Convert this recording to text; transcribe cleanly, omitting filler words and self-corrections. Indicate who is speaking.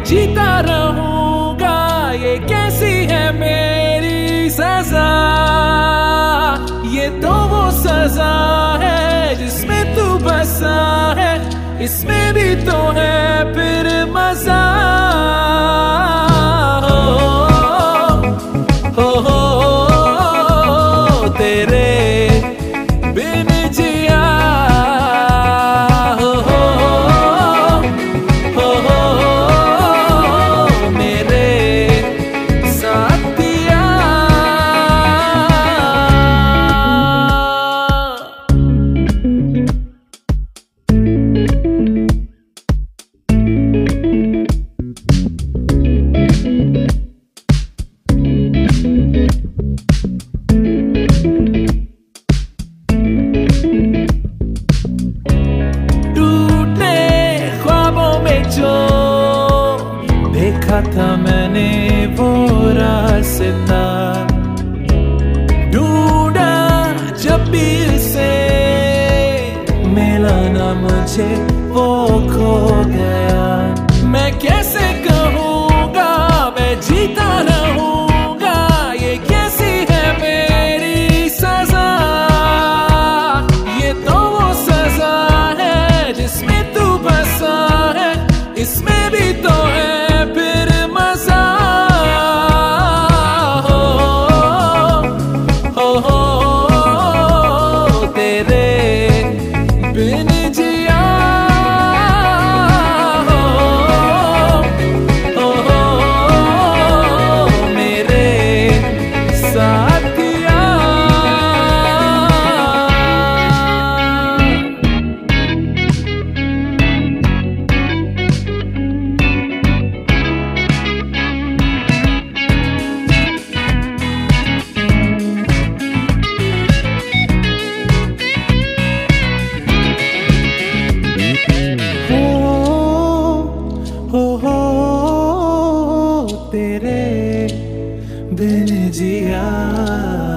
Speaker 1: जीता रहूंगा, ये कैसी है मेरी सजा। ये तो वो सजा है जिसमें तू बसा है, इसमें भी तो है फिर मजा। तेरे बिन जिया मेरे साथिया। जो देखा था मैंने वो रास्ता, ढूंढा जब भी से मिला ना मुझे वो खो गया। मैं कैसे कहूँगा मैं जीता रहूँगा, ये कैसी है मेरी सजा। ये तो वो सजा है जिसमें तू बसा है, इसमें भी तो है फिर मजा। तेरे बिन जिया मेरे साथिया। तेरे बिन जिया।